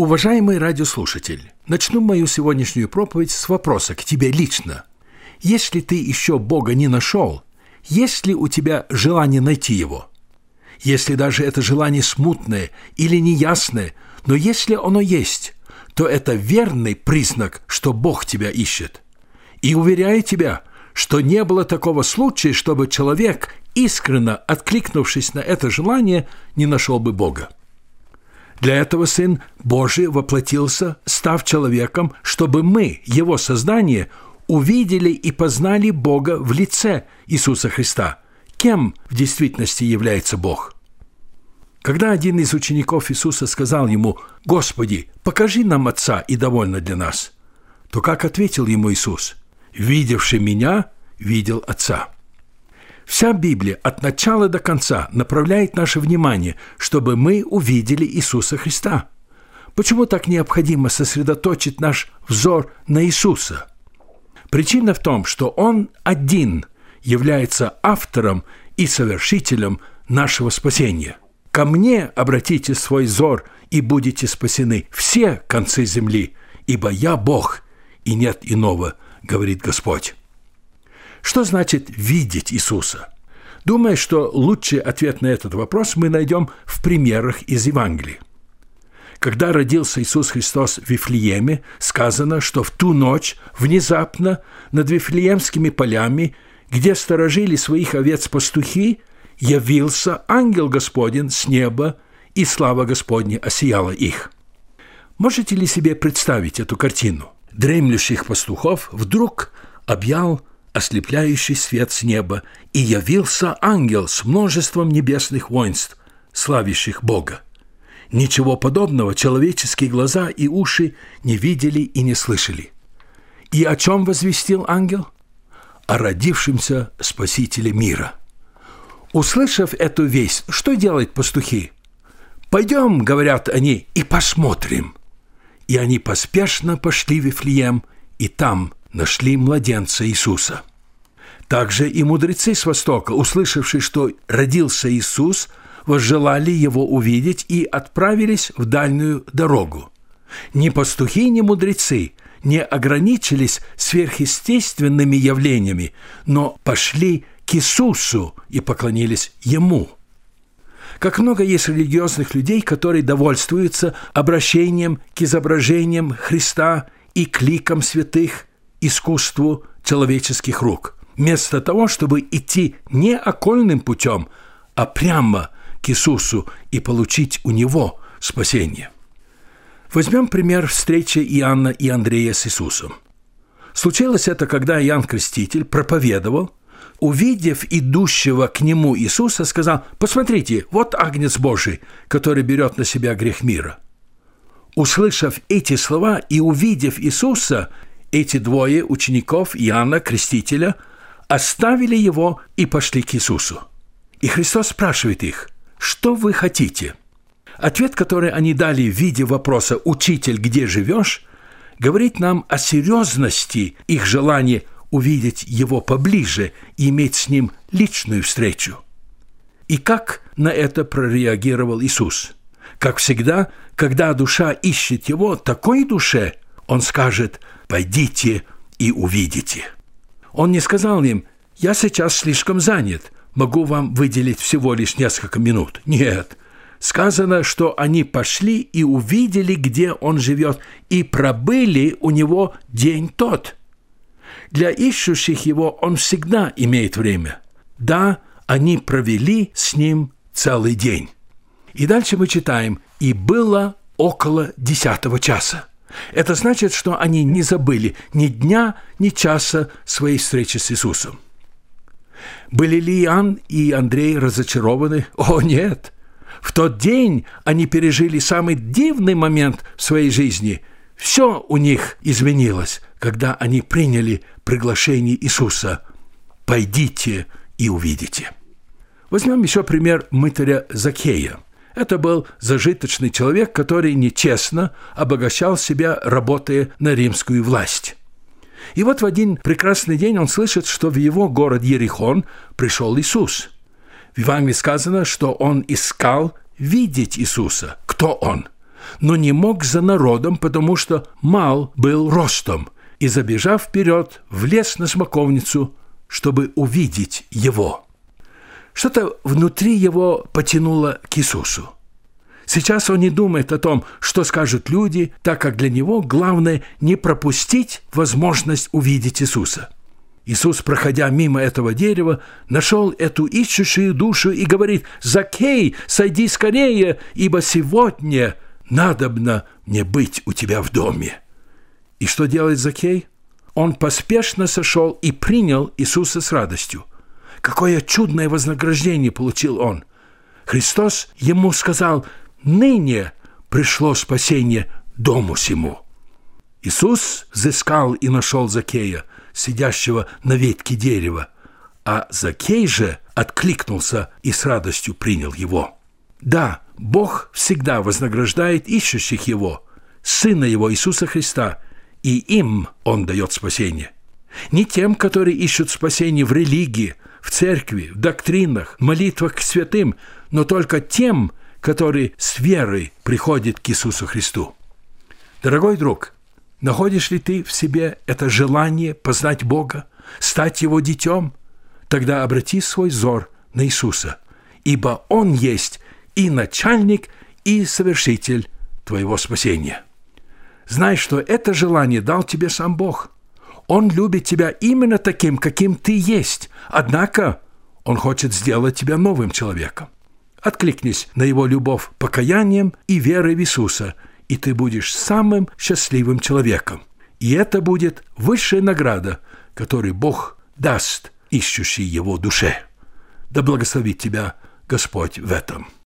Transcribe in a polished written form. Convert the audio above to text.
Уважаемый радиослушатель, начну мою сегодняшнюю проповедь с вопроса к тебе лично. Если ты еще Бога не нашел, есть ли у тебя желание найти Его? Если даже это желание смутное или неясное, но если оно есть, то это верный признак, что Бог тебя ищет. И уверяю тебя, что не было такого случая, чтобы человек, искренне откликнувшись на это желание, не нашел бы Бога. Для этого Сын Божий воплотился, став человеком, чтобы мы, Его создание, увидели и познали Бога в лице Иисуса Христа. Кем в действительности является Бог? Когда один из учеников Иисуса сказал Ему: «Господи, покажи нам Отца, и довольно для нас», то как ответил Ему Иисус? «Видевший Меня, видел Отца». Вся Библия от начала до конца направляет наше внимание, чтобы мы увидели Иисуса Христа. Почему так необходимо сосредоточить наш взор на Иисуса? Причина в том, что Он один является автором и совершителем нашего спасения. «Ко мне обратите свой взор, и будете спасены все концы земли, ибо я Бог, и нет иного, говорит Господь». Что значит видеть Иисуса? Думаю, что лучший ответ на этот вопрос мы найдем в примерах из Евангелия. Когда родился Иисус Христос в Вифлееме, сказано, что в ту ночь внезапно над Вифлеемскими полями, где сторожили своих овец пастухи, явился ангел Господень с неба, и слава Господня осияла их. Можете ли себе представить эту картину? Дремлющих пастухов вдруг объял ослепляющий свет с неба, и явился ангел с множеством небесных воинств, славящих Бога. Ничего подобного человеческие глаза и уши не видели и не слышали. И о чем возвестил ангел? О родившемся Спасителе мира. Услышав эту весть, что делают пастухи? «Пойдем, — говорят они, — и посмотрим». И они поспешно пошли в Вифлеем, и там нашли младенца Иисуса. Также и мудрецы с Востока, услышавши, что родился Иисус, возжелали Его увидеть и отправились в дальнюю дорогу. Ни пастухи, ни мудрецы не ограничились сверхъестественными явлениями, но пошли к Иисусу и поклонились Ему. Как много есть религиозных людей, которые довольствуются обращением к изображениям Христа и к ликам святых, искусству человеческих рук, вместо того, чтобы идти не окольным путем, а прямо к Иисусу и получить у Него спасение. Возьмем пример встречи Иоанна и Андрея с Иисусом. Случилось это, когда Иоанн Креститель проповедовал, увидев идущего к нему Иисуса, сказал: «Посмотрите, вот Агнец Божий, который берет на себя грех мира». Услышав эти слова и увидев Иисуса, эти двое учеников Иоанна Крестителя оставили его и пошли к Иисусу. И Христос спрашивает их: «Что вы хотите?» Ответ, который они дали в виде вопроса «Учитель, где живешь?», говорит нам о серьезности их желания увидеть Его поближе и иметь с Ним личную встречу. И как на это прореагировал Иисус? Как всегда, когда душа ищет Его, такой душе Он скажет: «Пойдите и увидите». Он не сказал им: «Я сейчас слишком занят, могу вам выделить всего лишь несколько минут». Нет. Сказано, что они пошли и увидели, где Он живет, и пробыли у Него день тот. Для ищущих Его Он всегда имеет время. Да, они провели с Ним целый день. И дальше мы читаем: «И было около 10 часа». Это значит, что они не забыли ни дня, ни часа своей встречи с Иисусом. Были ли Иоанн и Андрей разочарованы? О, нет! В тот день они пережили самый дивный момент в своей жизни. Все у них изменилось, когда они приняли приглашение Иисуса: «Пойдите и увидите». Возьмем еще пример мытаря Закхея. Это был зажиточный человек, который нечестно обогащал себя, работая на римскую власть. И вот в один прекрасный день он слышит, что в его город Иерихон пришел Иисус. В Евангелии сказано, что он искал видеть Иисуса. Кто он? но не мог за народом, потому что мал был ростом, и, забежав вперед, влез на смоковницу, чтобы увидеть его. Что-то внутри его потянуло к Иисусу. Сейчас он не думает о том, что скажут люди, так как для него главное не пропустить возможность увидеть Иисуса. Иисус, проходя мимо этого дерева, нашел эту ищущую душу и говорит: «Закей, сойди скорее, ибо сегодня надобно мне быть у тебя в доме». И что делает Закей? Он поспешно сошел и принял Иисуса с радостью. Какое чудное вознаграждение получил он! Христос ему сказал: «Ныне пришло спасение дому сему». Иисус взыскал и нашел Закея, сидящего на ветке дерева, а Закей же откликнулся и с радостью принял его. Да, Бог всегда вознаграждает ищущих Его, Сына Его Иисуса Христа, и им Он дает спасение. Не тем, которые ищут спасение в религии, в церкви, в доктринах, молитвах к святым, но только тем, которые с верой приходят к Иисусу Христу. Дорогой друг, находишь ли ты в себе это желание познать Бога, стать Его детем? Тогда обрати свой взор на Иисуса, ибо Он есть и начальник, и совершитель твоего спасения. Знай, что это желание дал тебе сам Бог. Он любит тебя именно таким, каким ты есть, однако Он хочет сделать тебя новым человеком. Откликнись на Его любовь покаянием и верой в Иисуса, и ты будешь самым счастливым человеком. И это будет высшая награда, которую Бог даст ищущей Его душе. Да благословит тебя Господь в этом.